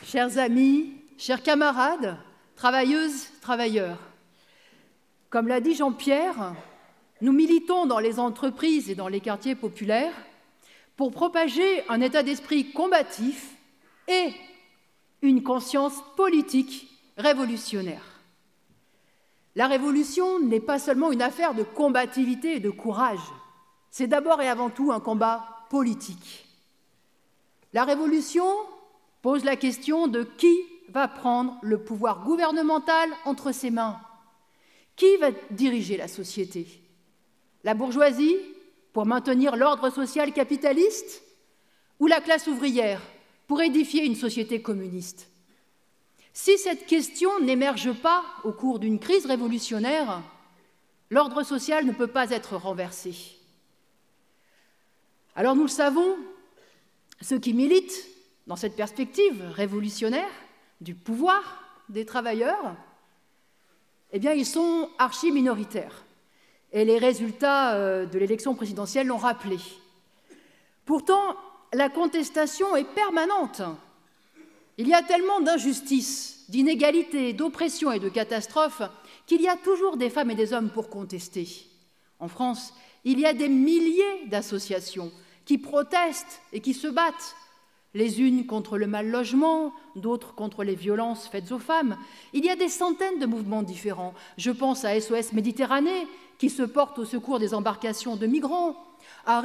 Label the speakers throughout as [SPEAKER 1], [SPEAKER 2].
[SPEAKER 1] chers amis, chers camarades, travailleuses, travailleurs, comme l'a dit Jean-Pierre, nous militons dans les entreprises et dans les quartiers populaires pour propager un état d'esprit combatif et une conscience politique révolutionnaire. La révolution n'est pas seulement une affaire de combativité et de courage, c'est d'abord et avant tout un combat politique. La révolution pose la question de qui va prendre le pouvoir gouvernemental entre ses mains. Qui va diriger la société? La bourgeoisie, pour maintenir l'ordre social capitaliste, ou la classe ouvrière, pour édifier une société communiste? Si cette question n'émerge pas au cours d'une crise révolutionnaire, l'ordre social ne peut pas être renversé. Alors nous le savons, ceux qui militent dans cette perspective révolutionnaire du pouvoir des travailleurs, eh bien, ils sont archi-minoritaires. Et les résultats de l'élection présidentielle l'ont rappelé. Pourtant, la contestation est permanente. Il y a tellement d'injustices, d'inégalités, d'oppressions et de catastrophes qu'il y a toujours des femmes et des hommes pour contester. En France, il y a des milliers d'associations qui protestent et qui se battent, les unes contre le mal-logement, d'autres contre les violences faites aux femmes. Il y a des centaines de mouvements différents. Je pense à SOS Méditerranée, qui se porte au secours des embarcations de migrants, à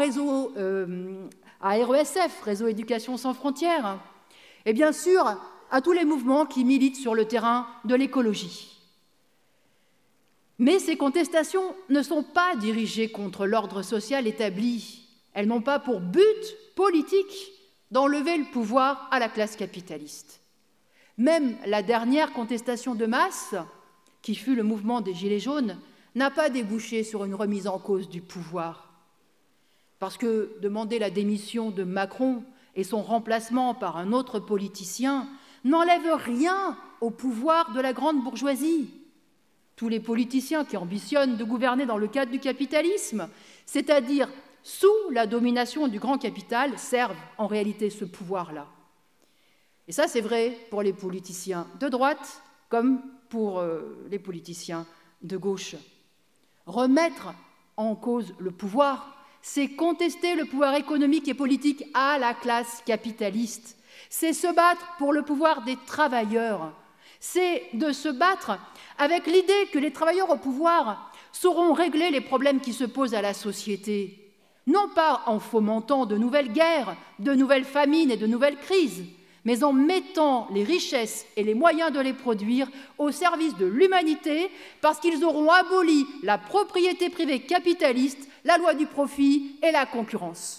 [SPEAKER 1] RESF, Réseau Éducation sans frontières, et bien sûr à tous les mouvements qui militent sur le terrain de l'écologie. Mais ces contestations ne sont pas dirigées contre l'ordre social établi. Elles n'ont pas pour but politique d'enlever le pouvoir à la classe capitaliste. Même la dernière contestation de masse, qui fut le mouvement des Gilets jaunes, n'a pas débouché sur une remise en cause du pouvoir. Parce que demander la démission de Macron et son remplacement par un autre politicien n'enlève rien au pouvoir de la grande bourgeoisie. Tous les politiciens qui ambitionnent de gouverner dans le cadre du capitalisme, c'est-à-dire sous la domination du grand capital, servent en réalité ce pouvoir-là. Et ça, c'est vrai pour les politiciens de droite comme pour les politiciens de gauche. Remettre en cause le pouvoir, c'est contester le pouvoir économique et politique à la classe capitaliste. C'est se battre pour le pouvoir des travailleurs. C'est de se battre avec l'idée que les travailleurs au pouvoir sauront régler les problèmes qui se posent à la société. Non pas en fomentant de nouvelles guerres, de nouvelles famines et de nouvelles crises, mais en mettant les richesses et les moyens de les produire au service de l'humanité, parce qu'ils auront aboli la propriété privée capitaliste, la loi du profit et la concurrence.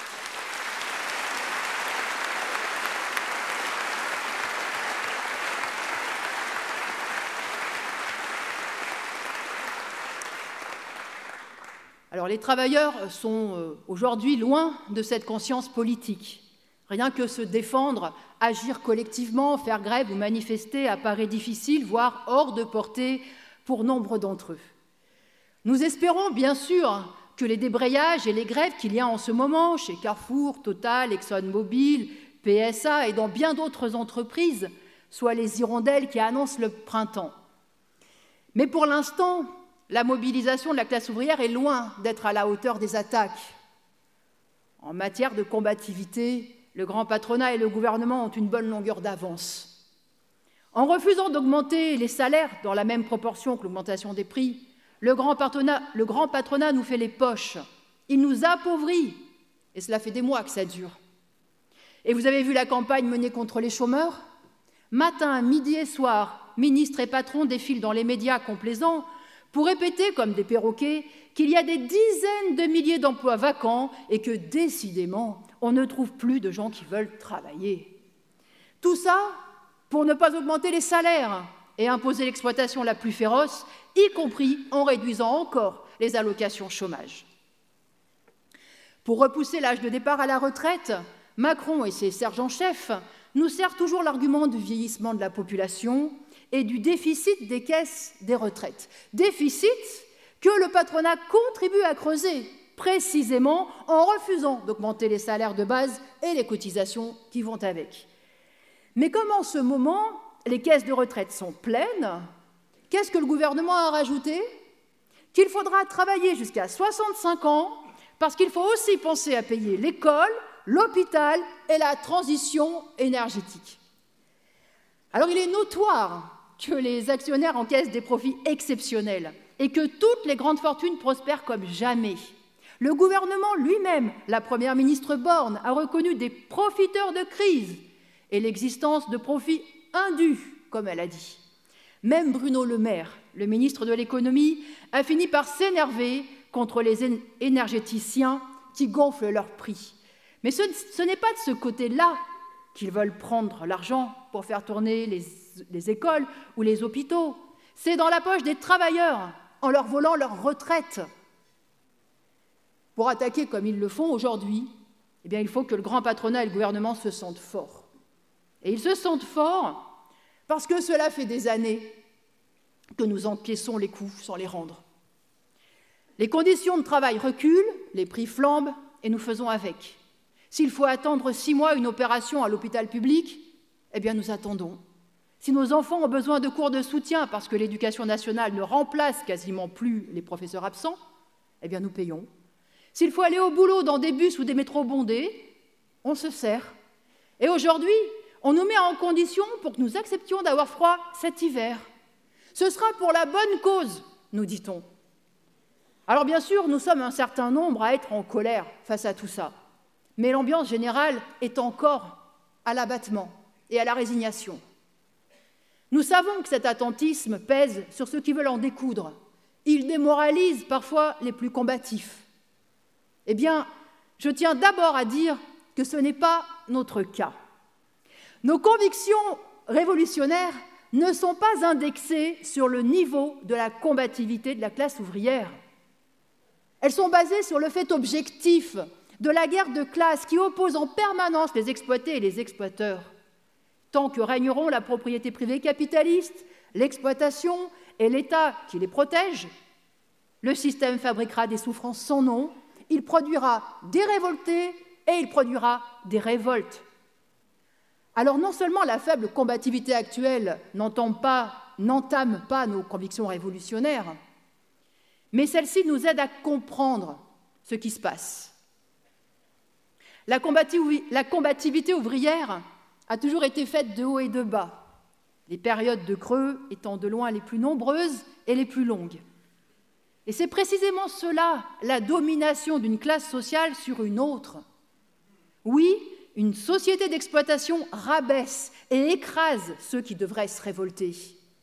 [SPEAKER 1] Alors les travailleurs sont aujourd'hui loin de cette conscience politique. Rien que se défendre, agir collectivement, faire grève ou manifester apparaît difficile, voire hors de portée pour nombre d'entre eux. Nous espérons bien sûr que les débrayages et les grèves qu'il y a en ce moment chez Carrefour, Total, ExxonMobil, PSA et dans bien d'autres entreprises soient les hirondelles qui annoncent le printemps. Mais pour l'instant, la mobilisation de la classe ouvrière est loin d'être à la hauteur des attaques. En matière de combativité, le grand patronat et le gouvernement ont une bonne longueur d'avance. En refusant d'augmenter les salaires dans la même proportion que l'augmentation des prix, le grand patronat nous fait les poches. Il nous appauvrit. Et cela fait des mois que ça dure. Et vous avez vu la campagne menée contre les chômeurs? Matin, midi et soir, ministres et patrons défilent dans les médias complaisants pour répéter comme des perroquets qu'il y a des dizaines de milliers d'emplois vacants et que, décidément, on ne trouve plus de gens qui veulent travailler. Tout ça pour ne pas augmenter les salaires et imposer l'exploitation la plus féroce, y compris en réduisant encore les allocations chômage. Pour repousser l'âge de départ à la retraite, Macron et ses sergents-chefs nous servent toujours l'argument du vieillissement de la population et du déficit des caisses des retraites. Déficit que le patronat contribue à creuser, précisément en refusant d'augmenter les salaires de base et les cotisations qui vont avec. Mais comme en ce moment, les caisses de retraite sont pleines, qu'est-ce que le gouvernement a rajouté? Qu'il faudra travailler jusqu'à 65 ans parce qu'il faut aussi penser à payer l'école, l'hôpital et la transition énergétique. Alors il est notoire que les actionnaires encaissent des profits exceptionnels et que toutes les grandes fortunes prospèrent comme jamais. Le gouvernement lui-même, la première ministre Borne, a reconnu des profiteurs de crise et l'existence de profits indus, comme elle a dit. Même Bruno Le Maire, le ministre de l'économie, a fini par s'énerver contre les énergéticiens qui gonflent leurs prix. Mais ce n'est pas de ce côté-là qu'ils veulent prendre l'argent pour faire tourner les écoles ou les hôpitaux. C'est dans la poche des travailleurs, en leur volant leur retraite. Pour attaquer comme ils le font aujourd'hui, eh bien, il faut que le grand patronat et le gouvernement se sentent forts. Et ils se sentent forts parce que cela fait des années que nous encaissons les coups sans les rendre. Les conditions de travail reculent, les prix flambent et nous faisons avec. S'il faut attendre 6 mois une opération à l'hôpital public, eh bien nous attendons. Si nos enfants ont besoin de cours de soutien parce que l'éducation nationale ne remplace quasiment plus les professeurs absents, eh bien nous payons. S'il faut aller au boulot dans des bus ou des métros bondés, on se sert. Et aujourd'hui, on nous met en condition pour que nous acceptions d'avoir froid cet hiver. Ce sera pour la bonne cause, nous dit-on. Alors bien sûr, nous sommes un certain nombre à être en colère face à tout ça. Mais l'ambiance générale est encore à l'abattement et à la résignation. Nous savons que cet attentisme pèse sur ceux qui veulent en découdre. Il démoralise parfois les plus combatifs. Eh bien, je tiens d'abord à dire que ce n'est pas notre cas. Nos convictions révolutionnaires ne sont pas indexées sur le niveau de la combativité de la classe ouvrière. Elles sont basées sur le fait objectif de la guerre de classe qui oppose en permanence les exploités et les exploiteurs. Tant que régneront la propriété privée capitaliste, l'exploitation et l'État qui les protège, le système fabriquera des souffrances sans nom, il produira des révoltés et il produira des révoltes. Alors non seulement la faible combativité actuelle n'entame pas nos convictions révolutionnaires, mais celle-ci nous aide à comprendre ce qui se passe. La combativité ouvrière a toujours été faite de haut et de bas, les périodes de creux étant de loin les plus nombreuses et les plus longues. Et c'est précisément cela, la domination d'une classe sociale sur une autre. Oui, une société d'exploitation rabaisse et écrase ceux qui devraient se révolter.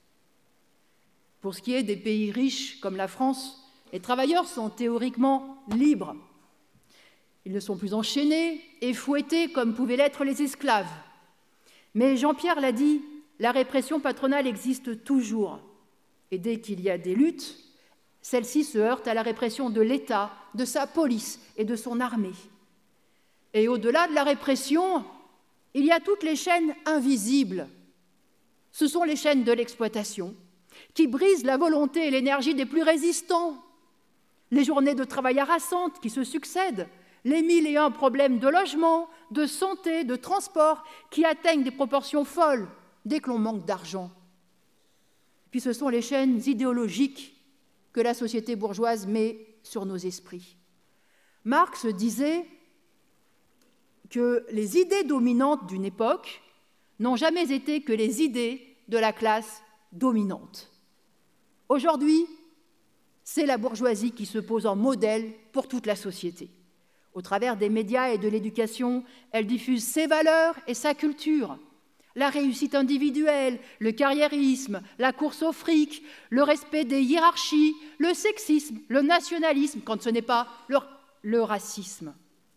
[SPEAKER 1] Pour ce qui est des pays riches comme la France, les travailleurs sont théoriquement libres. Ils ne sont plus enchaînés et fouettés comme pouvaient l'être les esclaves. Mais Jean-Pierre l'a dit, la répression patronale existe toujours. Et dès qu'il y a des luttes, celle-ci se heurte à la répression de l'État, de sa police et de son armée. Et au-delà de la répression, il y a toutes les chaînes invisibles. Ce sont les chaînes de l'exploitation qui brisent la volonté et l'énergie des plus résistants. Les journées de travail harassantes qui se succèdent, les 1001 problèmes de logement, de santé, de transport qui atteignent des proportions folles dès que l'on manque d'argent. Puis ce sont les chaînes idéologiques que la société bourgeoise met sur nos esprits. Marx disait que les idées dominantes d'une époque n'ont jamais été que les idées de la classe dominante. Aujourd'hui, c'est la bourgeoisie qui se pose en modèle pour toute la société. Au travers des médias et de l'éducation, elle diffuse ses valeurs et sa culture. La réussite individuelle, le carriérisme, la course au fric, le respect des hiérarchies, le sexisme, le nationalisme, quand ce n'est pas le racisme.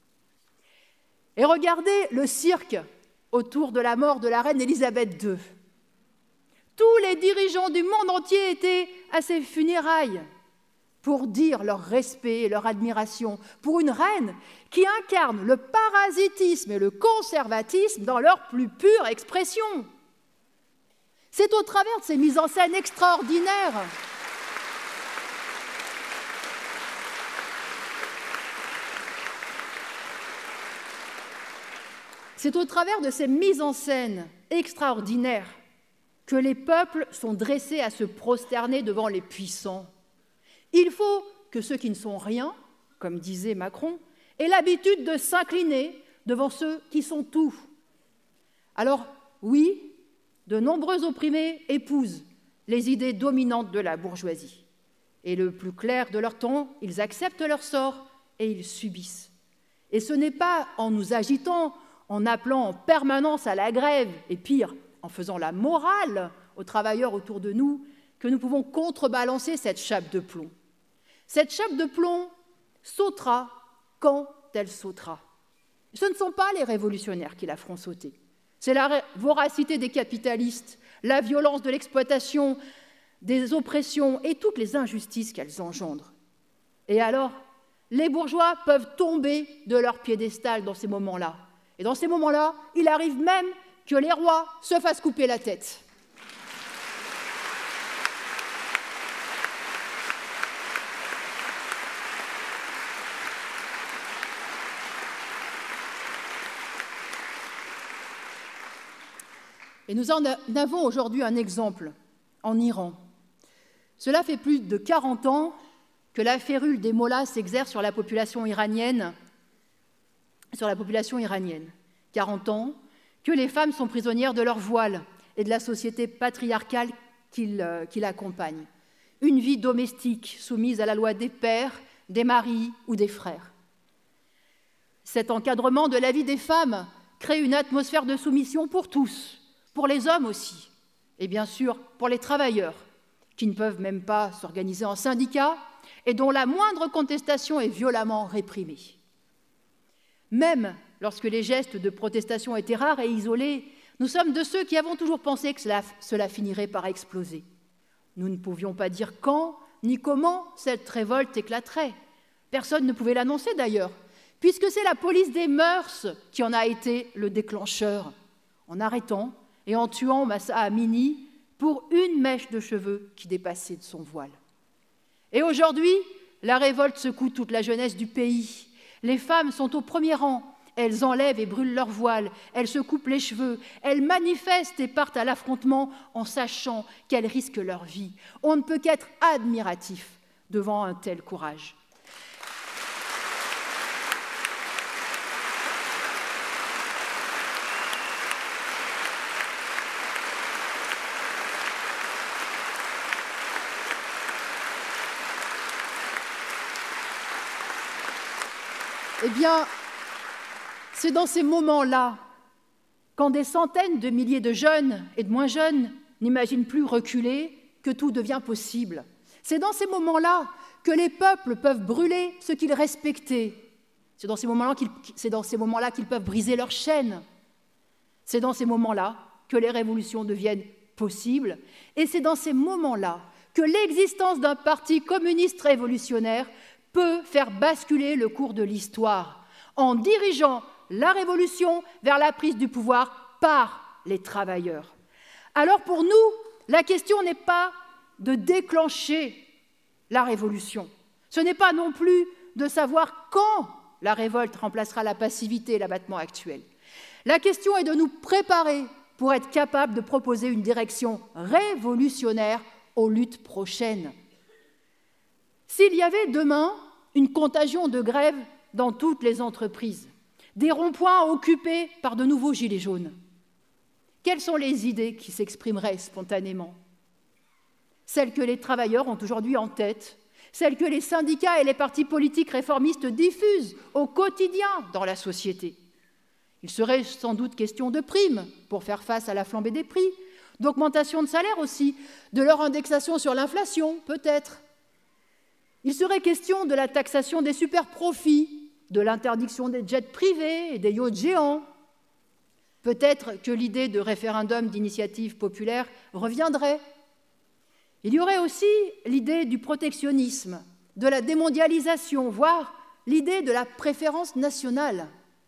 [SPEAKER 1] Et regardez le cirque autour de la mort de la reine Élisabeth II. Tous les dirigeants du monde entier étaient à ses funérailles pour dire leur respect et leur admiration pour une reine qui incarne le parasitisme et le conservatisme dans leur plus pure expression. C'est au travers de ces mises en scène extraordinaires C'est au travers de ces mises en scène extraordinaire que les peuples sont dressés à se prosterner devant les puissants. Il faut que ceux qui ne sont rien, comme disait Macron, aient l'habitude de s'incliner devant ceux qui sont tout. Alors, oui, de nombreux opprimés épousent les idées dominantes de la bourgeoisie. Et le plus clair de leur temps, ils acceptent leur sort et ils subissent. Et ce n'est pas en nous agitant, en appelant en permanence à la grève, et pire, en faisant la morale aux travailleurs autour de nous, que nous pouvons contrebalancer cette chape de plomb. Cette chape de plomb sautera quand elle sautera. Ce ne sont pas les révolutionnaires qui la feront sauter. C'est la voracité des capitalistes, la violence de l'exploitation, des oppressions et toutes les injustices qu'elles engendrent. Et alors, les bourgeois peuvent tomber de leur piédestal dans ces moments-là. Et dans ces moments-là, il arrive même que les rois se fassent couper la tête. Et nous en avons aujourd'hui un exemple en Iran. Cela fait plus de 40 ans que la férule des mollahs s'exerce sur la population iranienne. 40 ans que les femmes sont prisonnières de leur voile et de la société patriarcale qui l'accompagne. Une vie domestique soumise à la loi des pères, des maris ou des frères. Cet encadrement de la vie des femmes crée une atmosphère de soumission pour tous, pour les hommes aussi, et bien sûr pour les travailleurs, qui ne peuvent même pas s'organiser en syndicats et dont la moindre contestation est violemment réprimée. Même lorsque les gestes de protestation étaient rares et isolés, nous sommes de ceux qui avons toujours pensé que cela finirait par exploser. Nous ne pouvions pas dire quand ni comment cette révolte éclaterait. Personne ne pouvait l'annoncer d'ailleurs, puisque c'est la police des mœurs qui en a été le déclencheur, en arrêtant et en tuant Mahsa Amini pour une mèche de cheveux qui dépassait de son voile. Et aujourd'hui, la révolte secoue toute la jeunesse du pays. Les femmes sont au premier rang, elles enlèvent et brûlent leur voile, elles se coupent les cheveux, elles manifestent et partent à l'affrontement en sachant qu'elles risquent leur vie. On ne peut qu'être admiratif devant un tel courage. Eh bien, c'est dans ces moments-là, quand des centaines de milliers de jeunes et de moins jeunes n'imaginent plus reculer, que tout devient possible. C'est dans ces moments-là que les peuples peuvent brûler ce qu'ils respectaient. C'est dans ces moments-là qu'ils peuvent briser leurs chaînes. C'est dans ces moments-là que les révolutions deviennent possibles. Et c'est dans ces moments-là que l'existence d'un parti communiste révolutionnaire peut faire basculer le cours de l'histoire en dirigeant la révolution vers la prise du pouvoir par les travailleurs. Alors pour nous, la question n'est pas de déclencher la révolution. Ce n'est pas non plus de savoir quand la révolte remplacera la passivité et l'abattement actuel. La question est de nous préparer pour être capables de proposer une direction révolutionnaire aux luttes prochaines. S'il y avait demain une contagion de grève dans toutes les entreprises, des ronds-points occupés par de nouveaux gilets jaunes, quelles sont les idées qui s'exprimeraient spontanément? Celles que les travailleurs ont aujourd'hui en tête, celles que les syndicats et les partis politiques réformistes diffusent au quotidien dans la société. Il serait sans doute question de primes pour faire face à la flambée des prix, d'augmentation de salaire aussi, de leur indexation sur l'inflation, peut-être. Il serait question de la taxation des superprofits, de l'interdiction des jets privés et des yachts géants. Peut-être que l'idée de référendum d'initiative populaire reviendrait. Il y aurait aussi l'idée du protectionnisme, de la démondialisation, voire l'idée de la préférence nationale.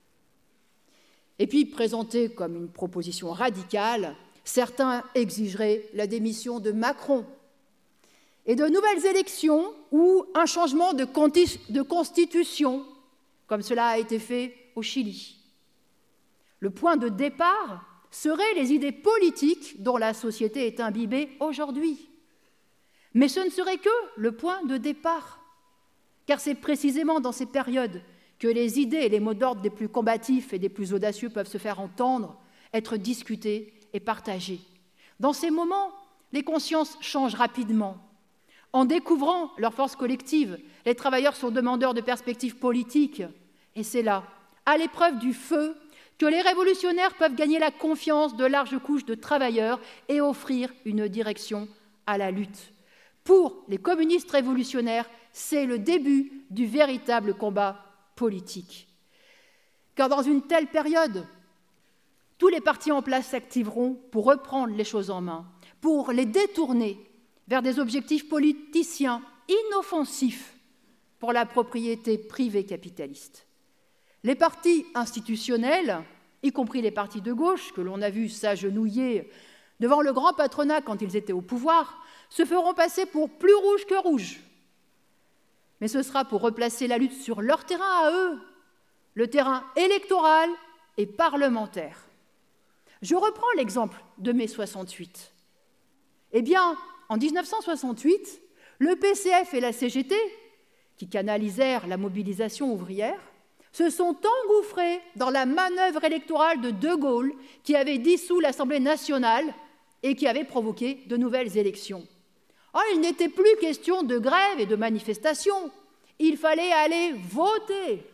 [SPEAKER 1] Et puis, présentée comme une proposition radicale, certains exigeraient la démission de Macron et de nouvelles élections ou un changement de constitution, comme cela a été fait au Chili. Le point de départ seraient les idées politiques dont la société est imbibée aujourd'hui. Mais ce ne serait que le point de départ, car c'est précisément dans ces périodes que les idées et les mots d'ordre des plus combatifs et des plus audacieux peuvent se faire entendre, être discutés et partagés. Dans ces moments, les consciences changent rapidement. En découvrant leur force collective, les travailleurs sont demandeurs de perspectives politiques. Et c'est là, à l'épreuve du feu, que les révolutionnaires peuvent gagner la confiance de larges couches de travailleurs et offrir une direction à la lutte. Pour les communistes révolutionnaires, c'est le début du véritable combat politique. Car dans une telle période, tous les partis en place s'activeront pour reprendre les choses en main, pour les détourner vers des objectifs politiciens inoffensifs pour la propriété privée capitaliste. Les partis institutionnels, y compris les partis de gauche, que l'on a vus s'agenouiller devant le grand patronat quand ils étaient au pouvoir, se feront passer pour plus rouges que rouges. Mais ce sera pour replacer la lutte sur leur terrain à eux, le terrain électoral et parlementaire. Je reprends l'exemple de mai 68. Eh bien, en 1968, le PCF et la CGT, qui canalisèrent la mobilisation ouvrière, se sont engouffrés dans la manœuvre électorale de De Gaulle, qui avait dissous l'Assemblée nationale et qui avait provoqué de nouvelles élections. Oh, il n'était plus question de grève et de manifestation, il fallait aller voter.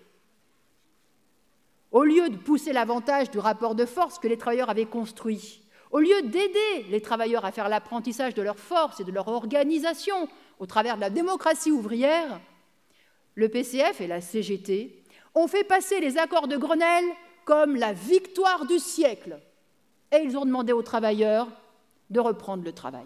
[SPEAKER 1] Au lieu de pousser l'avantage du rapport de force que les travailleurs avaient construit, au lieu d'aider les travailleurs à faire l'apprentissage de leur force et de leur organisation au travers de la démocratie ouvrière, le PCF et la CGT ont fait passer les accords de Grenelle comme la victoire du siècle. Et ils ont demandé aux travailleurs de reprendre le travail.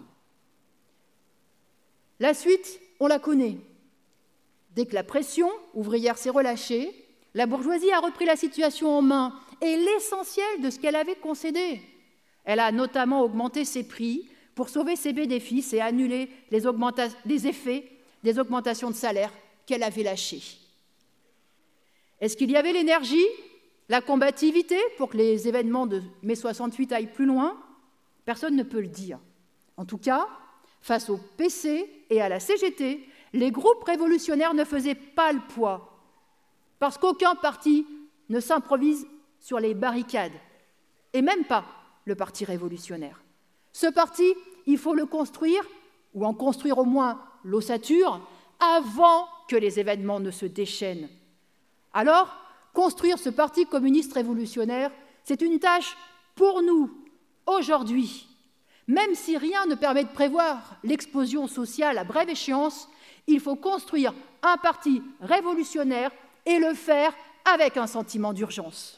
[SPEAKER 1] La suite, on la connaît. Dès que la pression ouvrière s'est relâchée, la bourgeoisie a repris la situation en main et l'essentiel de ce qu'elle avait concédé. Elle a notamment augmenté ses prix pour sauver ses bénéfices et annuler les effets des augmentations de salaire qu'elle avait lâchées. Est-ce qu'il y avait l'énergie, la combativité pour que les événements de mai 68 aillent plus loin? Personne ne peut le dire. En tout cas, face au PC et à la CGT, les groupes révolutionnaires ne faisaient pas le poids, parce qu'aucun parti ne s'improvise sur les barricades, et même pas le Parti révolutionnaire. Ce parti, il faut le construire, ou en construire au moins l'ossature, avant que les événements ne se déchaînent. Alors, construire ce Parti communiste révolutionnaire, c'est une tâche pour nous, aujourd'hui. Même si rien ne permet de prévoir l'explosion sociale à brève échéance, il faut construire un parti révolutionnaire et le faire avec un sentiment d'urgence.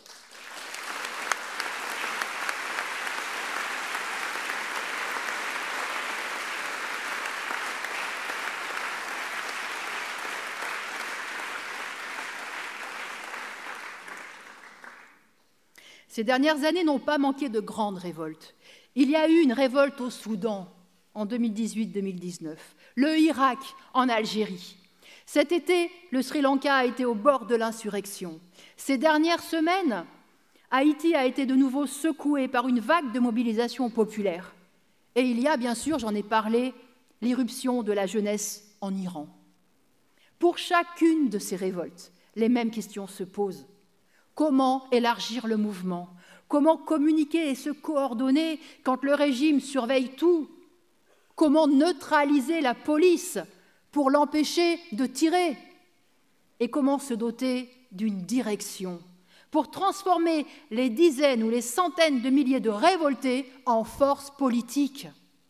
[SPEAKER 1] Ces dernières années n'ont pas manqué de grandes révoltes. Il y a eu une révolte au Soudan en 2018-2019, le Irak en Algérie. Cet été, le Sri Lanka a été au bord de l'insurrection. Ces dernières semaines, Haïti a été de nouveau secoué par une vague de mobilisation populaire. Et il y a, bien sûr, j'en ai parlé, l'irruption de la jeunesse en Iran. Pour chacune de ces révoltes, les mêmes questions se posent. Comment élargir le mouvement? Comment communiquer et se coordonner quand le régime surveille tout? Comment neutraliser la police pour l'empêcher de tirer? Et comment se doter d'une direction pour transformer les dizaines ou les centaines de milliers de révoltés en force politique?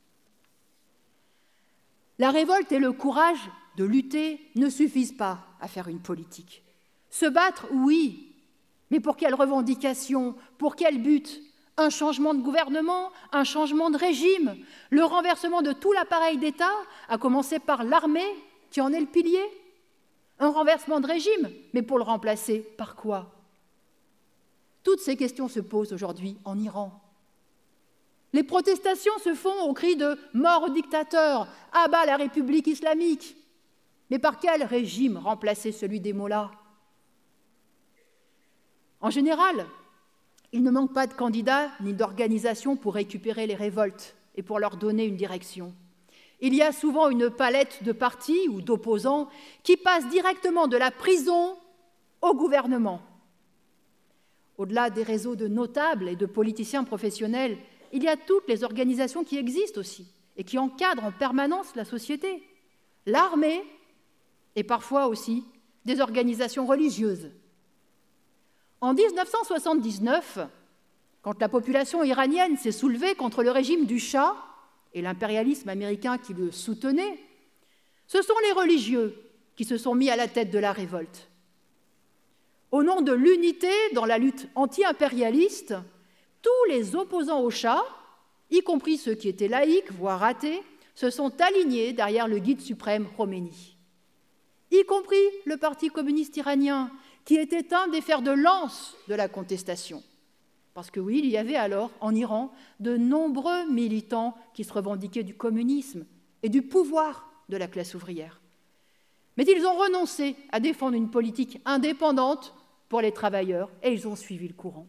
[SPEAKER 1] La révolte et le courage de lutter ne suffisent pas à faire une politique. Se battre, oui, mais pour quelles revendications? Pour quel but? Un changement de gouvernement? Un changement de régime? Le renversement de tout l'appareil d'État, à commencer par l'armée, qui en est le pilier? Un renversement de régime, mais pour le remplacer par quoi? Toutes ces questions se posent aujourd'hui en Iran. Les protestations se font au cri de « mort au dictateur »,« à bas la République islamique ». Mais par quel régime remplacer celui des mollahs? En général, il ne manque pas de candidats ni d'organisations pour récupérer les révoltes et pour leur donner une direction. Il y a souvent une palette de partis ou d'opposants qui passent directement de la prison au gouvernement. Au-delà des réseaux de notables et de politiciens professionnels, il y a toutes les organisations qui existent aussi et qui encadrent en permanence la société. L'armée et parfois aussi des organisations religieuses. En 1979, quand la population iranienne s'est soulevée contre le régime du Shah et l'impérialisme américain qui le soutenait, ce sont les religieux qui se sont mis à la tête de la révolte. Au nom de l'unité dans la lutte anti-impérialiste, tous les opposants au Shah, y compris ceux qui étaient laïcs, voire athées, se sont alignés derrière le guide suprême Khomeini, y compris le Parti communiste iranien, qui était un des fers de lance de la contestation. Parce que oui, il y avait alors en Iran de nombreux militants qui se revendiquaient du communisme et du pouvoir de la classe ouvrière. Mais ils ont renoncé à défendre une politique indépendante pour les travailleurs et ils ont suivi le courant.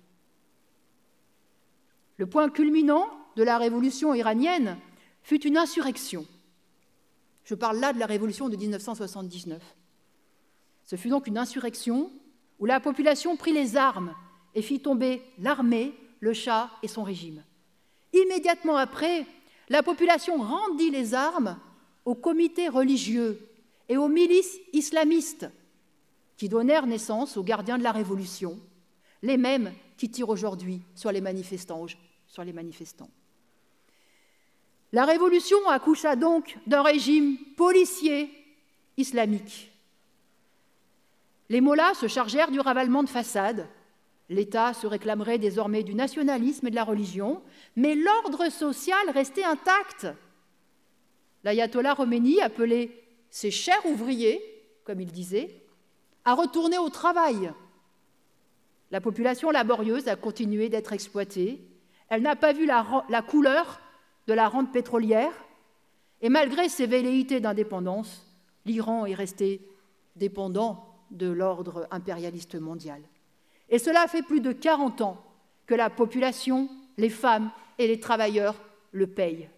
[SPEAKER 1] Le point culminant de la révolution iranienne fut une insurrection. Je parle là de la révolution de 1979. Ce fut donc une insurrection où la population prit les armes et fit tomber l'armée, le Shah et son régime. Immédiatement après, la population rendit les armes aux comités religieux et aux milices islamistes qui donnèrent naissance aux gardiens de la Révolution, les mêmes qui tirent aujourd'hui sur les manifestants. La Révolution accoucha donc d'un régime policier islamique. Les mollahs se chargèrent du ravalement de façades. L'État se réclamerait désormais du nationalisme et de la religion, mais l'ordre social restait intact. L'ayatollah Khomeini appelait ses chers ouvriers, comme il disait, à retourner au travail. La population laborieuse a continué d'être exploitée. Elle n'a pas vu la couleur de la rente pétrolière. Et malgré ses velléités d'indépendance, l'Iran est resté dépendant de l'ordre impérialiste mondial. Et cela fait plus de 40 ans que la population, les femmes et les travailleurs le payent.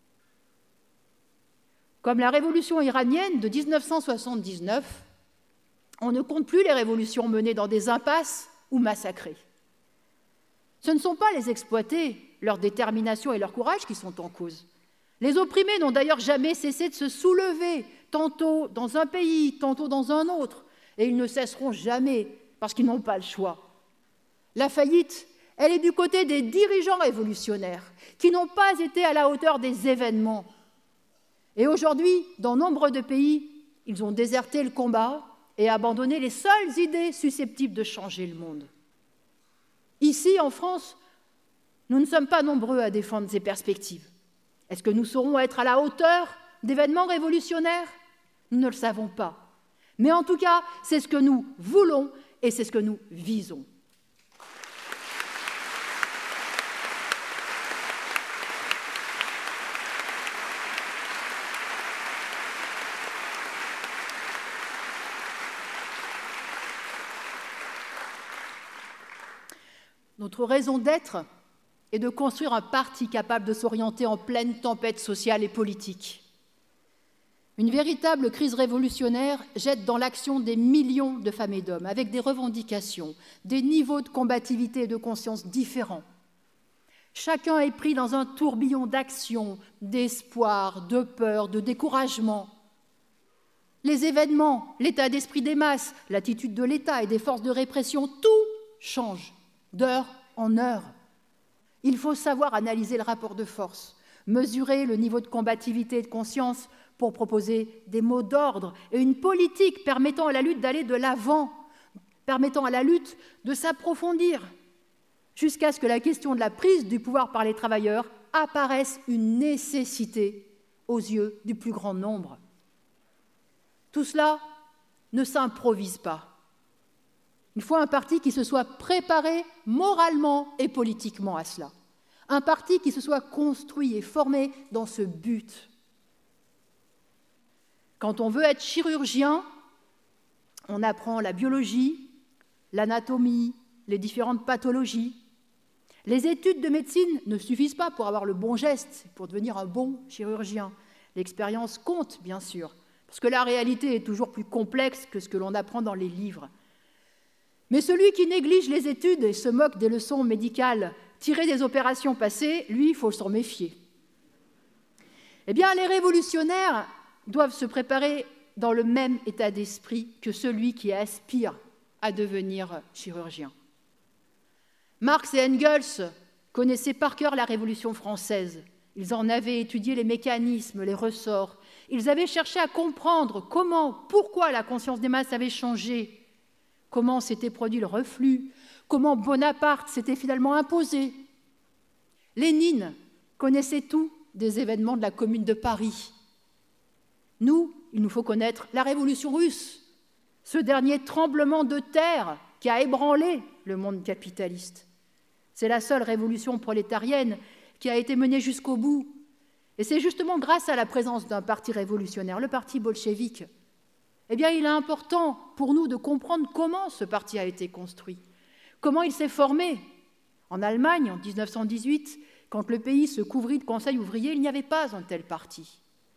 [SPEAKER 1] Comme la révolution iranienne de 1979, on ne compte plus les révolutions menées dans des impasses ou massacrées. Ce ne sont pas les exploités, leur détermination et leur courage qui sont en cause. Les opprimés n'ont d'ailleurs jamais cessé de se soulever, tantôt dans un pays, tantôt dans un autre, et ils ne cesseront jamais parce qu'ils n'ont pas le choix. La faillite, elle est du côté des dirigeants révolutionnaires qui n'ont pas été à la hauteur des événements. Et aujourd'hui, dans nombre de pays, ils ont déserté le combat et abandonné les seules idées susceptibles de changer le monde. Ici, en France, nous ne sommes pas nombreux à défendre ces perspectives. Est-ce que nous saurons être à la hauteur d'événements révolutionnaires? Nous ne le savons pas. Mais en tout cas, c'est ce que nous voulons et c'est ce que nous visons. Notre raison d'être est de construire un parti capable de s'orienter en pleine tempête sociale et politique. Une véritable crise révolutionnaire jette dans l'action des millions de femmes et d'hommes, avec des revendications, des niveaux de combativité et de conscience différents. Chacun est pris dans un tourbillon d'action, d'espoir, de peur, de découragement. Les événements, l'état d'esprit des masses, l'attitude de l'État et des forces de répression, tout change d'heure en heure. Il faut savoir analyser le rapport de force, mesurer le niveau de combativité et de conscience pour proposer des mots d'ordre et une politique permettant à la lutte d'aller de l'avant, permettant à la lutte de s'approfondir, jusqu'à ce que la question de la prise du pouvoir par les travailleurs apparaisse une nécessité aux yeux du plus grand nombre. Tout cela ne s'improvise pas. Il faut un parti qui se soit préparé moralement et politiquement à cela. Un parti qui se soit construit et formé dans ce but. Quand on veut être chirurgien, on apprend la biologie, l'anatomie, les différentes pathologies. Les études de médecine ne suffisent pas pour avoir le bon geste, pour devenir un bon chirurgien. L'expérience compte, bien sûr, parce que la réalité est toujours plus complexe que ce que l'on apprend dans les livres. Mais celui qui néglige les études et se moque des leçons médicales tirées des opérations passées, lui, il faut s'en méfier. Eh bien, les révolutionnaires doivent se préparer dans le même état d'esprit que celui qui aspire à devenir chirurgien. Marx et Engels connaissaient par cœur la Révolution française. Ils en avaient étudié les mécanismes, les ressorts. Ils avaient cherché à comprendre comment, pourquoi la conscience des masses avait changé, comment s'était produit le reflux, comment Bonaparte s'était finalement imposé. Lénine connaissait tout des événements de la Commune de Paris. Nous, il nous faut connaître la Révolution russe, ce dernier tremblement de terre qui a ébranlé le monde capitaliste. C'est la seule révolution prolétarienne qui a été menée jusqu'au bout. Et c'est justement grâce à la présence d'un parti révolutionnaire, le parti bolchevique. Eh bien, il est important pour nous de comprendre comment ce parti a été construit, comment il s'est formé. En Allemagne, en 1918, quand le pays se couvrit de conseils ouvriers, il n'y avait pas un tel parti.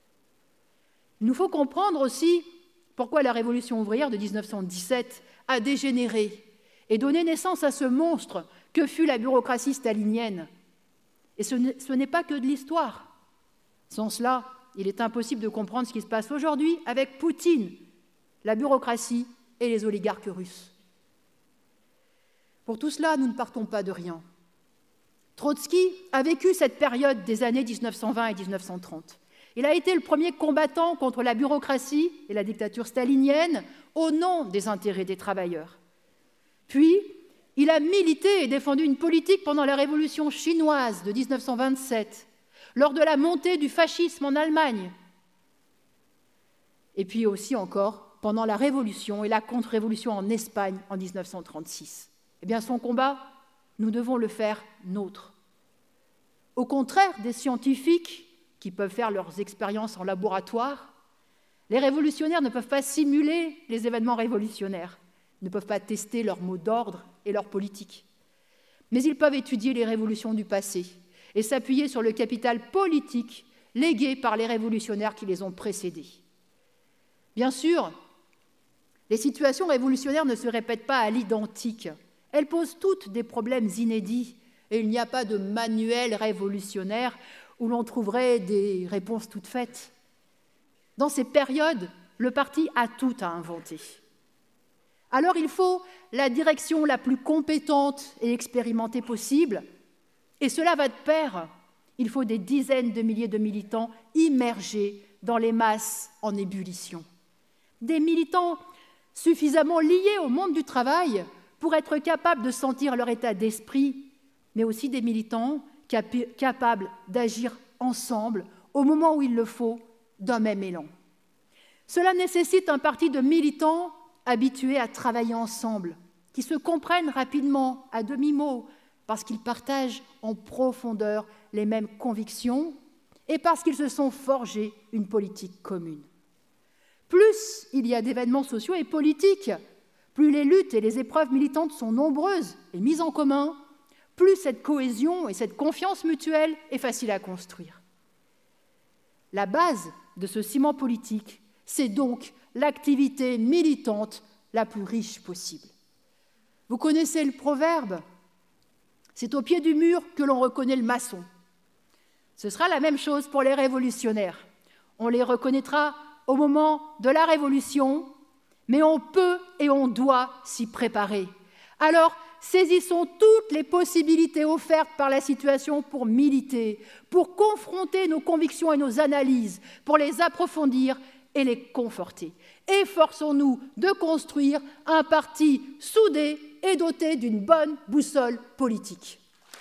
[SPEAKER 1] Il nous faut comprendre aussi pourquoi la révolution ouvrière de 1917 a dégénéré et donné naissance à ce monstre que fut la bureaucratie stalinienne. Et ce n'est pas que de l'histoire. Sans cela, il est impossible de comprendre ce qui se passe aujourd'hui avec Poutine, la bureaucratie et les oligarques russes. Pour tout cela, nous ne partons pas de rien. Trotsky a vécu cette période des années 1920 et 1930. Il a été le premier combattant contre la bureaucratie et la dictature stalinienne au nom des intérêts des travailleurs. Puis, il a milité et défendu une politique pendant la révolution chinoise de 1927, lors de la montée du fascisme en Allemagne, et puis aussi encore pendant la révolution et la contre-révolution en Espagne en 1936. Eh bien, son combat, nous devons le faire nôtre. Au contraire des scientifiques qui peuvent faire leurs expériences en laboratoire, les révolutionnaires ne peuvent pas simuler les événements révolutionnaires, ne peuvent pas tester leurs mots d'ordre et leur politique. Mais ils peuvent étudier les révolutions du passé et s'appuyer sur le capital politique légué par les révolutionnaires qui les ont précédés. Bien sûr, les situations révolutionnaires ne se répètent pas à l'identique. Elles posent toutes des problèmes inédits et il n'y a pas de manuel révolutionnaire où l'on trouverait des réponses toutes faites. Dans ces périodes, le parti a tout à inventer. Alors il faut la direction la plus compétente et expérimentée possible, et cela va de pair. Il faut des dizaines de milliers de militants immergés dans les masses en ébullition. Des militants suffisamment liés au monde du travail pour être capables de sentir leur état d'esprit, mais aussi des militants capables d'agir ensemble au moment où il le faut, d'un même élan. Cela nécessite un parti de militants habitués à travailler ensemble, qui se comprennent rapidement à demi-mot, parce qu'ils partagent en profondeur les mêmes convictions et parce qu'ils se sont forgés une politique commune. Plus il y a d'événements sociaux et politiques, plus les luttes et les épreuves militantes sont nombreuses et mises en commun, plus cette cohésion et cette confiance mutuelle est facile à construire. La base de ce ciment politique, c'est donc l'activité militante la plus riche possible. Vous connaissez le proverbe, c'est au pied du mur que l'on reconnaît le maçon. Ce sera la même chose pour les révolutionnaires. On les reconnaîtra au moment de la révolution, mais on peut et on doit s'y préparer. Alors, saisissons toutes les possibilités offertes par la situation pour militer, pour confronter nos convictions et nos analyses, pour les approfondir et les conforter. Efforçons-nous de construire un parti soudé et doté d'une bonne boussole politique.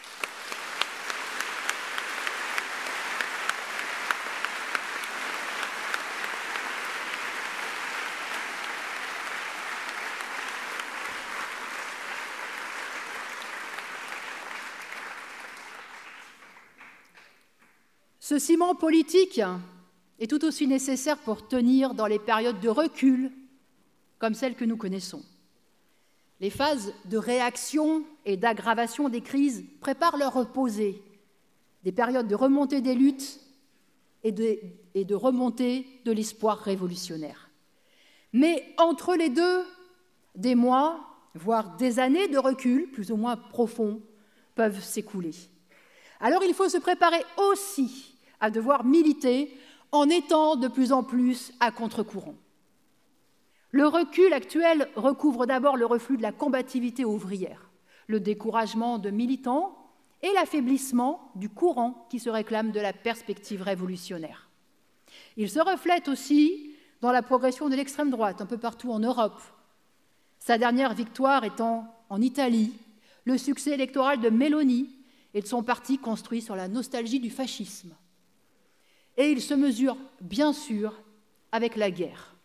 [SPEAKER 1] Ce ciment politique est tout aussi nécessaire pour tenir dans les périodes de recul comme celles que nous connaissons. Les phases de réaction et d'aggravation des crises préparent leur reposée, des périodes de remontée des luttes et de remontée de l'espoir révolutionnaire. Mais entre les deux, des mois, voire des années de recul, plus ou moins profonds, peuvent s'écouler. Alors il faut se préparer aussi à devoir militer en étant de plus en plus à contre-courant. Le recul actuel recouvre d'abord le reflux de la combativité ouvrière, le découragement de militants et l'affaiblissement du courant qui se réclame de la perspective révolutionnaire. Il se reflète aussi dans la progression de l'extrême droite un peu partout en Europe, sa dernière victoire étant en Italie, le succès électoral de Meloni et de son parti construit sur la nostalgie du fascisme. Et il se mesure, bien sûr, avec la guerre.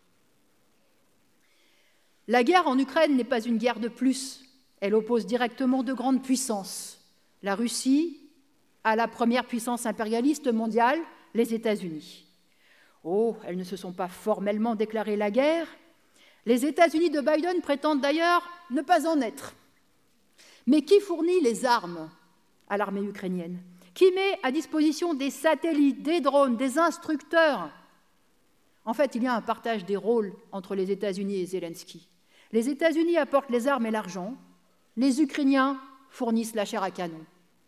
[SPEAKER 1] La guerre en Ukraine n'est pas une guerre de plus. Elle oppose directement deux grandes puissances. La Russie à la première puissance impérialiste mondiale, les États-Unis. Oh, elles ne se sont pas formellement déclarées la guerre. Les États-Unis de Biden prétendent d'ailleurs ne pas en être. Mais qui fournit les armes à l'armée ukrainienne? Qui met à disposition des satellites, des drones, des instructeurs? En fait, il y a un partage des rôles entre les États-Unis et Zelensky. Les États-Unis apportent les armes et l'argent, les Ukrainiens fournissent la chair à canon.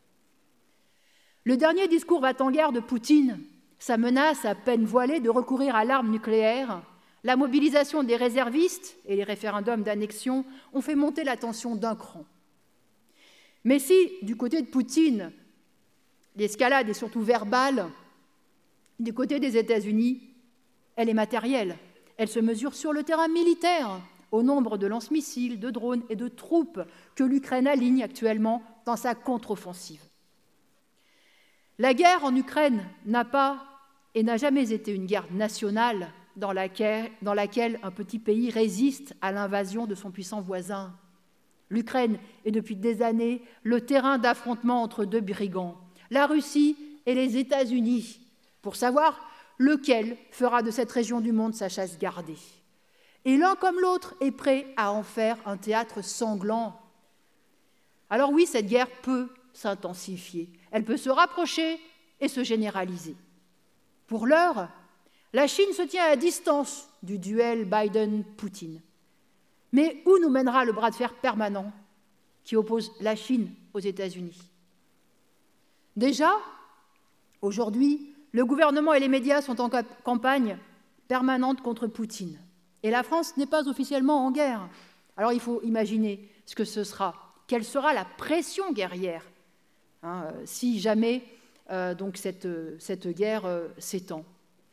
[SPEAKER 1] Le dernier discours va-t-en-guerre de Poutine, sa menace à peine voilée de recourir à l'arme nucléaire, la mobilisation des réservistes et les référendums d'annexion ont fait monter la tension d'un cran. Mais si, du côté de Poutine, l'escalade est surtout verbale, du côté des États-Unis, elle est matérielle. Elle se mesure sur le terrain militaire, au nombre de lance-missiles, de drones et de troupes que l'Ukraine aligne actuellement dans sa contre-offensive. La guerre en Ukraine n'a pas et n'a jamais été une guerre nationale dans laquelle un petit pays résiste à l'invasion de son puissant voisin. L'Ukraine est depuis des années le terrain d'affrontement entre deux brigands, la Russie et les États-Unis, pour savoir lequel fera de cette région du monde sa chasse gardée. Et l'un comme l'autre est prêt à en faire un théâtre sanglant. Alors oui, cette guerre peut s'intensifier, elle peut se rapprocher et se généraliser. Pour l'heure, la Chine se tient à distance du duel Biden-Poutine. Mais où nous mènera le bras de fer permanent qui oppose la Chine aux États-Unis? Déjà, aujourd'hui, le gouvernement et les médias sont en campagne permanente contre Poutine. Et la France n'est pas officiellement en guerre. Alors il faut imaginer ce que ce sera. Quelle sera la pression guerrière si jamais donc cette guerre s'étend.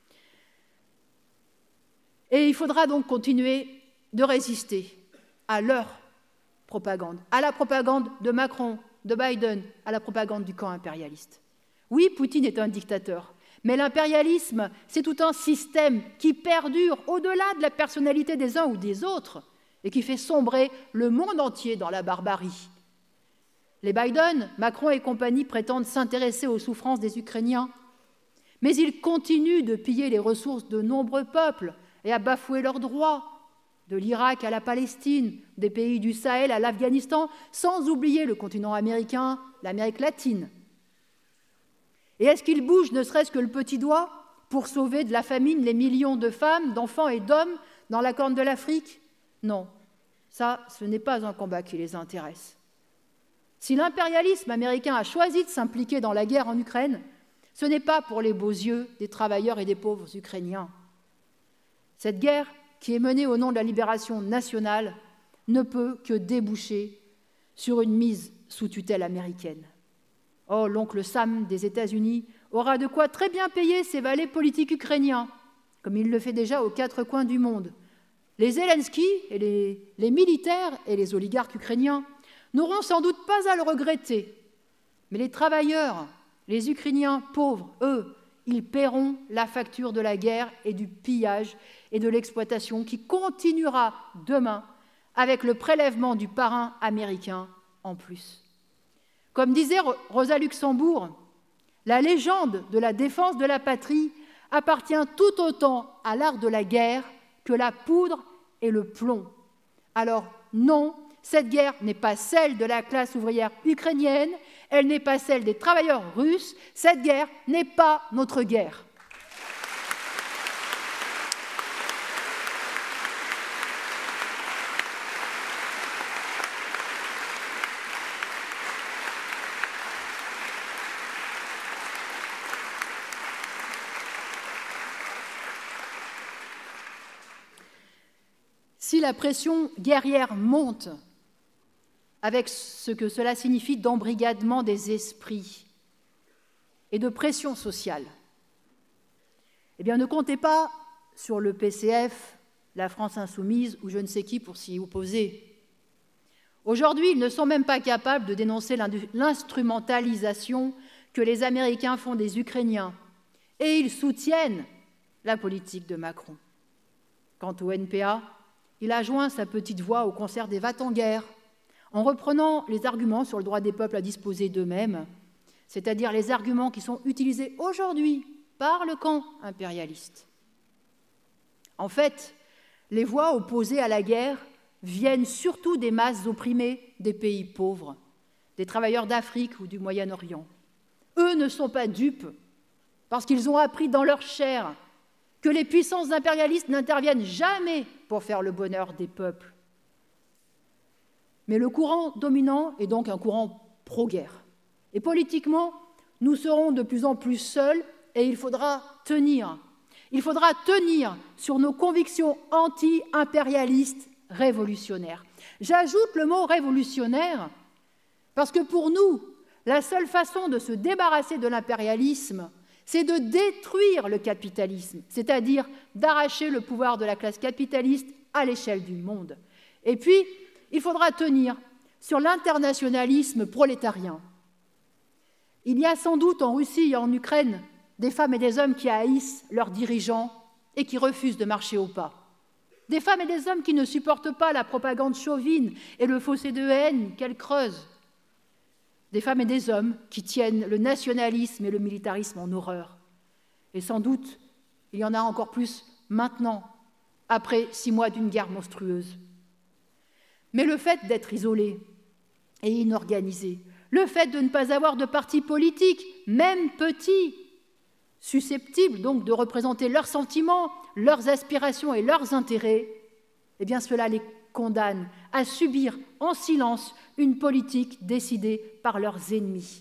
[SPEAKER 1] Et il faudra donc continuer de résister à leur propagande, à la propagande de Macron, de Biden, à la propagande du camp impérialiste. Oui, Poutine est un dictateur, mais l'impérialisme, c'est tout un système qui perdure au-delà de la personnalité des uns ou des autres et qui fait sombrer le monde entier dans la barbarie. Les Biden, Macron et compagnie prétendent s'intéresser aux souffrances des Ukrainiens, mais ils continuent de piller les ressources de nombreux peuples et à bafouer leurs droits, de l'Irak à la Palestine, des pays du Sahel à l'Afghanistan, sans oublier le continent américain, l'Amérique latine. Et est-ce qu'ils bougent ne serait-ce que le petit doigt pour sauver de la famine les millions de femmes, d'enfants et d'hommes dans la corne de l'Afrique? Non, ça, ce n'est pas un combat qui les intéresse. Si l'impérialisme américain a choisi de s'impliquer dans la guerre en Ukraine, ce n'est pas pour les beaux yeux des travailleurs et des pauvres Ukrainiens. Cette guerre, qui est menée au nom de la libération nationale, ne peut que déboucher sur une mise sous tutelle américaine. Oh, l'oncle Sam des États-Unis aura de quoi très bien payer ses valets politiques ukrainiens, comme il le fait déjà aux quatre coins du monde. Les Zelensky et les militaires et les oligarques ukrainiens n'auront sans doute pas à le regretter, mais les travailleurs, les Ukrainiens pauvres, eux, ils paieront la facture de la guerre et du pillage et de l'exploitation qui continuera demain avec le prélèvement du parrain américain en plus. Comme disait Rosa Luxembourg, la légende de la défense de la patrie appartient tout autant à l'art de la guerre que la poudre et le plomb. Alors non, Cette guerre n'est pas celle de la classe ouvrière ukrainienne, elle n'est pas celle des travailleurs russes, cette guerre n'est pas notre guerre. Si la pression guerrière monte, avec ce que cela signifie d'embrigadement des esprits et de pression sociale, eh bien, ne comptez pas sur le PCF, la France insoumise ou je ne sais qui pour s'y opposer. Aujourd'hui, ils ne sont même pas capables de dénoncer l'instrumentalisation que les Américains font des Ukrainiens et ils soutiennent la politique de Macron. Quant au NPA, il a joint sa petite voix au concert des va-t-en-guerre en reprenant les arguments sur le droit des peuples à disposer d'eux-mêmes, c'est-à-dire les arguments qui sont utilisés aujourd'hui par le camp impérialiste. En fait, les voix opposées à la guerre viennent surtout des masses opprimées des pays pauvres, des travailleurs d'Afrique ou du Moyen-Orient. Eux ne sont pas dupes parce qu'ils ont appris dans leur chair que les puissances impérialistes n'interviennent jamais pour faire le bonheur des peuples. Mais le courant dominant est donc un courant pro-guerre. Et politiquement, nous serons de plus en plus seuls et il faudra tenir. Il faudra tenir sur nos convictions anti-impérialistes révolutionnaires. J'ajoute le mot révolutionnaire parce que pour nous, la seule façon de se débarrasser de l'impérialisme, c'est de détruire le capitalisme, c'est-à-dire d'arracher le pouvoir de la classe capitaliste à l'échelle du monde. Et puis, il faudra tenir sur l'internationalisme prolétarien. Il y a sans doute en Russie et en Ukraine des femmes et des hommes qui haïssent leurs dirigeants et qui refusent de marcher au pas. Des femmes et des hommes qui ne supportent pas la propagande chauvine et le fossé de haine qu'elle creuse. Des femmes et des hommes qui tiennent le nationalisme et le militarisme en horreur. Et sans doute, il y en a encore plus maintenant, après 6 mois d'une guerre monstrueuse. Mais le fait d'être isolé et inorganisé, le fait de ne pas avoir de parti politique, même petit, susceptible donc de représenter leurs sentiments, leurs aspirations et leurs intérêts, eh bien cela les condamne à subir en silence une politique décidée par leurs ennemis.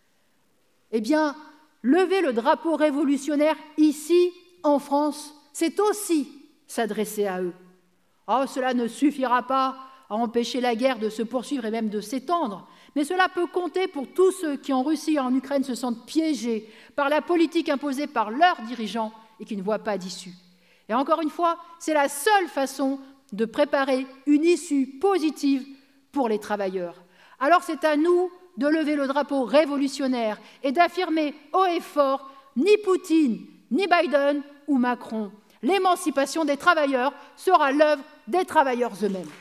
[SPEAKER 1] Eh bien, lever le drapeau révolutionnaire ici, en France, c'est aussi s'adresser à eux. Oh, cela ne suffira pas à empêcher la guerre de se poursuivre et même de s'étendre, mais cela peut compter pour tous ceux qui, en Russie et en Ukraine, se sentent piégés par la politique imposée par leurs dirigeants et qui ne voient pas d'issue. Et encore une fois, c'est la seule façon de préparer une issue positive pour les travailleurs. Alors c'est à nous de lever le drapeau révolutionnaire et d'affirmer haut et fort, ni Poutine, ni Biden ou Macron. L'émancipation des travailleurs sera l'œuvre des travailleurs eux-mêmes.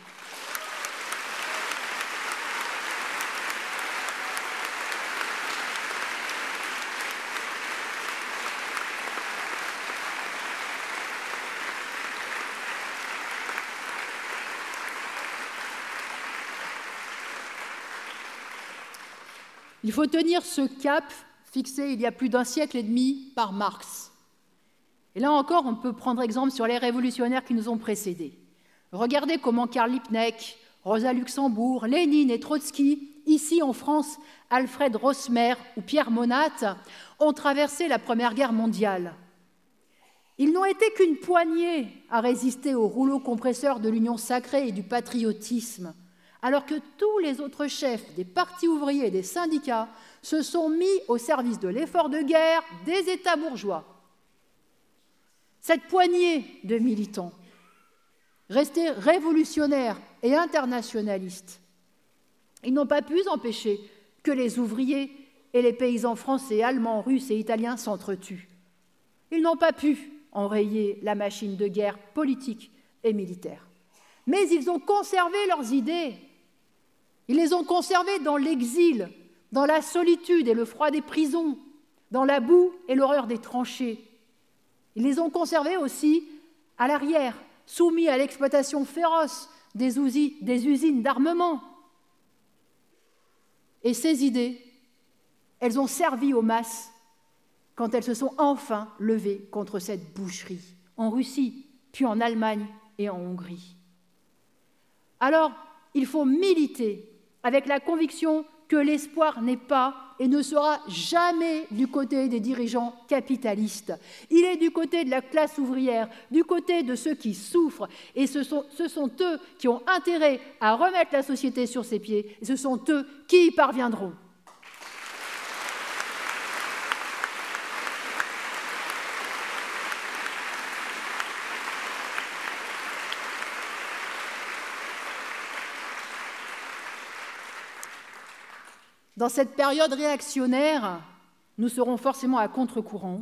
[SPEAKER 1] Il faut tenir ce cap fixé il y a plus d'un siècle et demi par Marx. Et là encore, on peut prendre exemple sur les révolutionnaires qui nous ont précédés. Regardez comment Karl Liebknecht, Rosa Luxembourg, Lénine et Trotsky, ici en France, Alfred Rosemer ou Pierre Monat, ont traversé la Première Guerre mondiale. Ils n'ont été qu'une poignée à résister au rouleau compresseur de l'union sacrée et du patriotisme, alors que tous les autres chefs des partis ouvriers et des syndicats se sont mis au service de l'effort de guerre des États bourgeois. Cette poignée de militants, restés révolutionnaires et internationalistes, ils n'ont pas pu empêcher que les ouvriers et les paysans français, allemands, russes et italiens s'entretuent. Ils n'ont pas pu enrayer la machine de guerre politique et militaire. Mais ils ont conservé leurs idées. Ils les ont conservées dans l'exil, dans la solitude et le froid des prisons, dans la boue et l'horreur des tranchées. Ils les ont conservées aussi à l'arrière, soumis à l'exploitation féroce des usines d'armement. Et ces idées, elles ont servi aux masses quand elles se sont enfin levées contre cette boucherie, en Russie, puis en Allemagne et en Hongrie. Alors, il faut militer avec la conviction que l'espoir n'est pas et ne sera jamais du côté des dirigeants capitalistes. Il est du côté de la classe ouvrière, du côté de ceux qui souffrent, et ce sont eux qui ont intérêt à remettre la société sur ses pieds, et ce sont eux qui y parviendront. Dans cette période réactionnaire, nous serons forcément à contre-courant.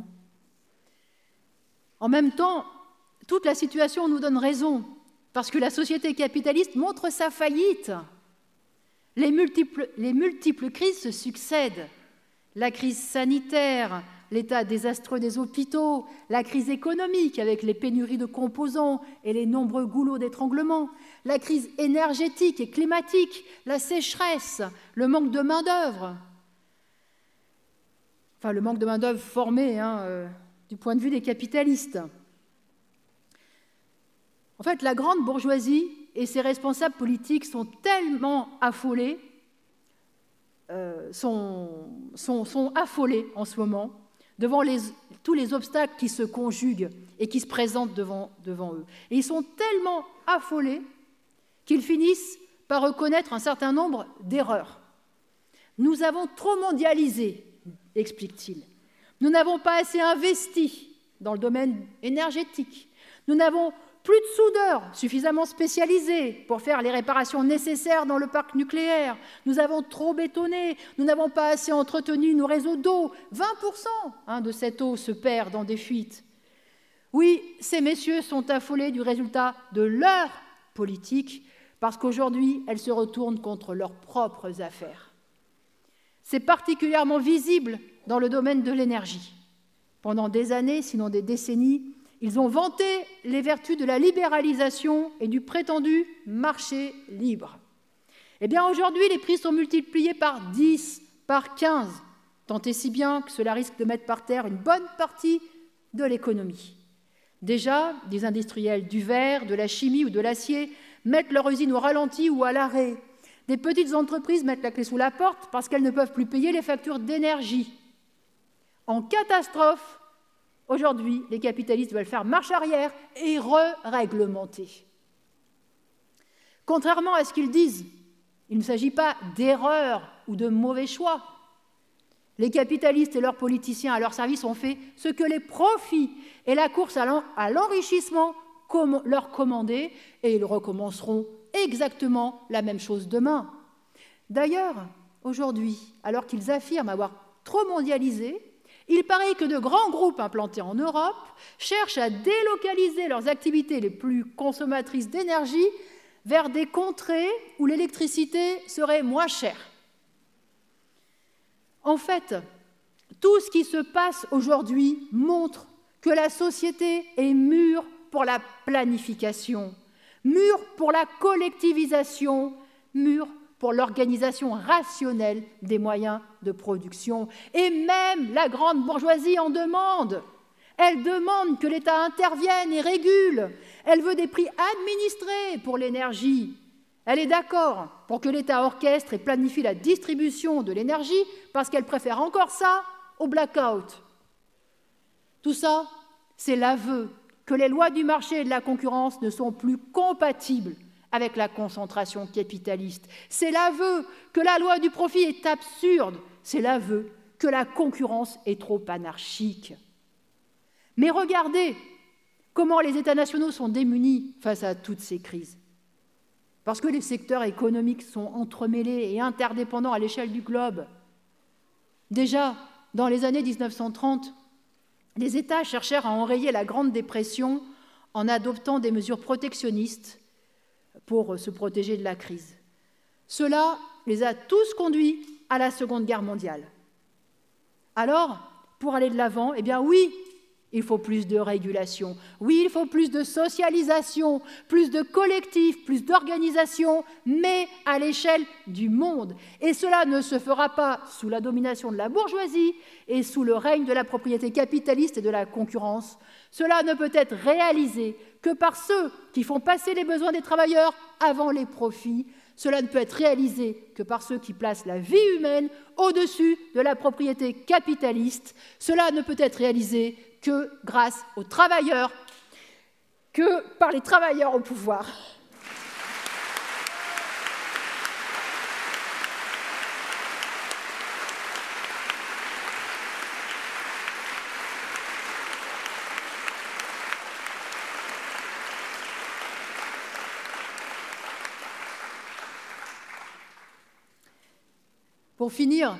[SPEAKER 1] En même temps, toute la situation nous donne raison, parce que la société capitaliste montre sa faillite. Les multiples crises se succèdent. La crise sanitaire, l'état désastreux des hôpitaux, la crise économique avec les pénuries de composants et les nombreux goulots d'étranglement, la crise énergétique et climatique, la sécheresse, le manque de main-d'œuvre. Enfin, le manque de main-d'œuvre formée du point de vue des capitalistes. En fait, la grande bourgeoisie et ses responsables politiques sont tellement affolés, sont affolés en ce moment devant tous les obstacles qui se conjuguent et qui se présentent devant eux. Et ils sont tellement affolés qu'ils finissent par reconnaître un certain nombre d'erreurs. Nous avons trop mondialisé, explique-t-il. Nous n'avons pas assez investi dans le domaine énergétique. Nous n'avons plus de soudeurs suffisamment spécialisés pour faire les réparations nécessaires dans le parc nucléaire. Nous avons trop bétonné. Nous n'avons pas assez entretenu nos réseaux d'eau. 20% de cette eau se perd dans des fuites. Oui, ces messieurs sont affolés du résultat de leur politique parce qu'aujourd'hui, elles se retournent contre leurs propres affaires. C'est particulièrement visible dans le domaine de l'énergie. Pendant des années, sinon des décennies, ils ont vanté les vertus de la libéralisation et du prétendu marché libre. Eh bien, aujourd'hui, les prix sont multipliés par 10, par 15, tant et si bien que cela risque de mettre par terre une bonne partie de l'économie. Déjà, des industriels du verre, de la chimie ou de l'acier mettent leur usine au ralenti ou à l'arrêt. Des petites entreprises mettent la clé sous la porte parce qu'elles ne peuvent plus payer les factures d'énergie. En catastrophe, aujourd'hui, les capitalistes veulent faire marche arrière et re-réglementer. Contrairement à ce qu'ils disent, il ne s'agit pas d'erreurs ou de mauvais choix. Les capitalistes et leurs politiciens à leur service ont fait ce que les profits et la course à l'enrichissement leur commandaient, et ils recommenceront exactement la même chose demain. D'ailleurs, aujourd'hui, alors qu'ils affirment avoir trop mondialisé, il paraît que de grands groupes implantés en Europe cherchent à délocaliser leurs activités les plus consommatrices d'énergie vers des contrées où l'électricité serait moins chère. En fait, tout ce qui se passe aujourd'hui montre que la société est mûre pour la planification, mûre pour la collectivisation, mûre pour l'organisation rationnelle des moyens de production. Et même la grande bourgeoisie en demande. Elle demande que l'État intervienne et régule. Elle veut des prix administrés pour l'énergie. Elle est d'accord pour que l'État orchestre et planifie la distribution de l'énergie parce qu'elle préfère encore ça au blackout. Tout ça, c'est l'aveu que les lois du marché et de la concurrence ne sont plus compatibles avec la concentration capitaliste. C'est l'aveu que la loi du profit est absurde. C'est l'aveu que la concurrence est trop anarchique. Mais regardez comment les États nationaux sont démunis face à toutes ces crises. Parce que les secteurs économiques sont entremêlés et interdépendants à l'échelle du globe. Déjà, dans les années 1930, les États cherchèrent à enrayer la Grande Dépression en adoptant des mesures protectionnistes pour se protéger de la crise. Cela les a tous conduits à la Seconde Guerre mondiale. Alors, pour aller de l'avant, eh bien oui, Il faut plus de régulation. Oui, il faut plus de socialisation, plus de collectifs, plus d'organisation, mais à l'échelle du monde. Et cela ne se fera pas sous la domination de la bourgeoisie et sous le règne de la propriété capitaliste et de la concurrence. Cela ne peut être réalisé que par ceux qui font passer les besoins des travailleurs avant les profits. Cela ne peut être réalisé que par ceux qui placent la vie humaine au-dessus de la propriété capitaliste. Cela ne peut être réalisé que grâce aux travailleurs, que par les travailleurs au pouvoir. Pour finir,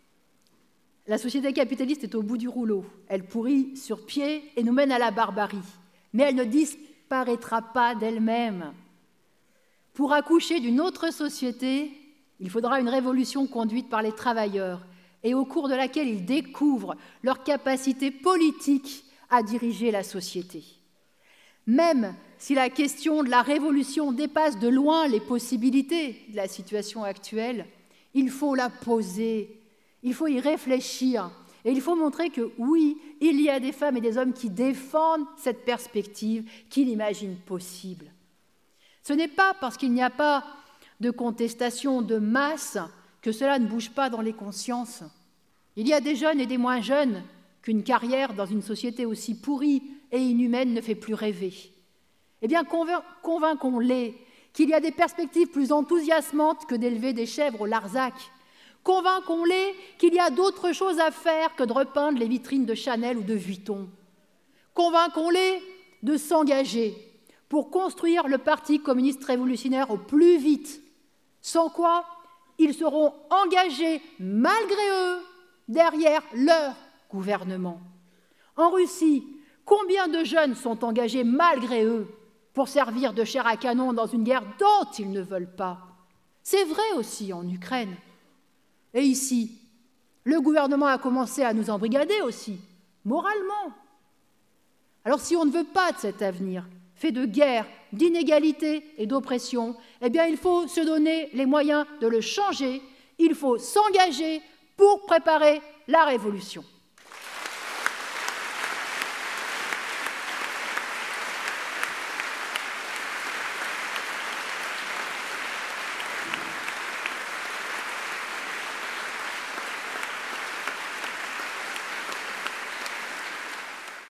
[SPEAKER 1] la société capitaliste est au bout du rouleau. Elle pourrit sur pied et nous mène à la barbarie. Mais elle ne disparaîtra pas d'elle-même. Pour accoucher d'une autre société, il faudra une révolution conduite par les travailleurs et au cours de laquelle ils découvrent leur capacité politique à diriger la société. Même si la question de la révolution dépasse de loin les possibilités de la situation actuelle, il faut la poser. Il faut y réfléchir et il faut montrer que, oui, il y a des femmes et des hommes qui défendent cette perspective, qui l'imaginent possible. Ce n'est pas parce qu'il n'y a pas de contestation de masse que cela ne bouge pas dans les consciences. Il y a des jeunes et des moins jeunes qu'une carrière dans une société aussi pourrie et inhumaine ne fait plus rêver. Eh bien, convainquons-les qu'il y a des perspectives plus enthousiasmantes que d'élever des chèvres au Larzac. Convainquons-les qu'il y a d'autres choses à faire que de repeindre les vitrines de Chanel ou de Vuitton. Convainquons-les de s'engager pour construire le Parti communiste révolutionnaire au plus vite, sans quoi ils seront engagés, malgré eux, derrière leur gouvernement. En Russie, combien de jeunes sont engagés, malgré eux, pour servir de chair à canon dans une guerre dont ils ne veulent pas? C'est vrai aussi en Ukraine. Et ici, le gouvernement a commencé à nous embrigader aussi, moralement. Alors si on ne veut pas de cet avenir, fait de guerre, d'inégalité et d'oppression, eh bien il faut se donner les moyens de le changer, il faut s'engager pour préparer la révolution.